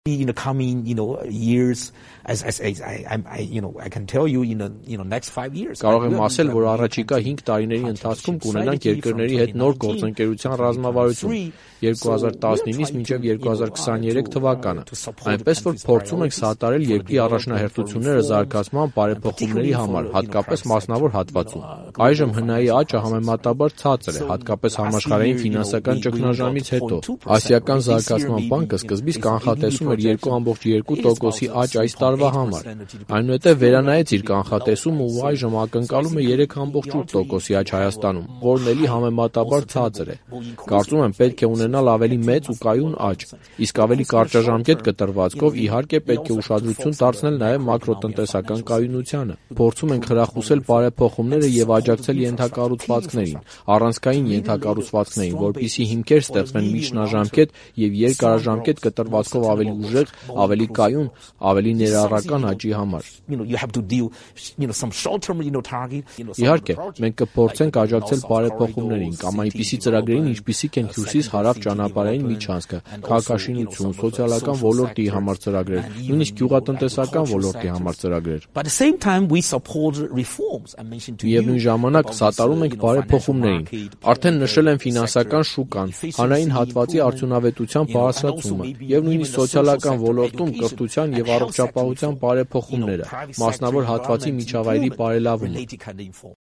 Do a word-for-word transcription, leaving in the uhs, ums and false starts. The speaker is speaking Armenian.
In the coming, you know, years, as as, as I, I, I, you know, I can tell you in the, you know, next five years. Կարող եմ ասել, որ առաջիկա հինգ տարիների ընթացքում կունենանք երկրների հետ նոր գործընկերության ռազմավարություն երկու հազար տասնինից մինչև երկու հազար քսաներեք թվականը, այնպես որ փորձում ենք սատարել երկրի առաջնահերթությունները զարգացման բարեփոխումների համար, հատկապես մասնավոր հատվածում։ Այժմ հնայի աճը համեմատաբար ցածր է, հատկապես համաշխարհային ֆինանսական ճգնաժամից հետո։ Ասիական զարգացման բանկը սկզբից կանխատեսում էր երկու կόμma երկու տոկոսի աճ այս տարվա համար, այնուհետև վերանայեց իր կանխատեսումը ու այժմ ակնկալում է երեք կόμma ութ տոկոսի աճ Հայաստանում, որն էլի համեմատաբար ցածր է։ Կարծում եմ պետք է ունենալ ավելի մեծ ու կայուն աճ, իսկ ավելի կարճաժամկետ կտրվածքով իհարկե պետք է ուշադրություն դարձնել նաև մակրոտնտեսական կայունությանը։ Փորձում ենք խրախուսել բարեփոխումները եւ աջակցել ենթակառուցվածքներին, առանցքային ենթակառուցվածքներին, որպեսզի հիմքեր ստեղծվեն միջնաժամկետ եւ երկարաժամկետ կտրվածքով ավելի ուժեղ, ավելի կայուն, ավելի ներառական աճի համար։ Իհարկե, մենք կփորձենք աջակցել բարեփոխումներին կամ այնպիսի ծրագրերին, ինչպիսիք են հյուսիս-հարավ ճանապարհային միջանցքը, քաղաքաշինություն, սոցիալական ոլորտի համար ծրագրեր, նույնիսկ գյուղատնտեսական ոլորտի համար ծրագրեր։ Միևնույն ժամանակ սատարում ենք բարեփոխումներին։ Արդեն նշել եմ ֆինանսական շուկան, հանրային հատվածի արդյունավետության բարձրացումը եւ նույնիսկ սոցիալական ոլորտում կրթության եւ առողջապահության բարեփոխումները, մասնավոր հատվածի միջավայրի բարելավումը։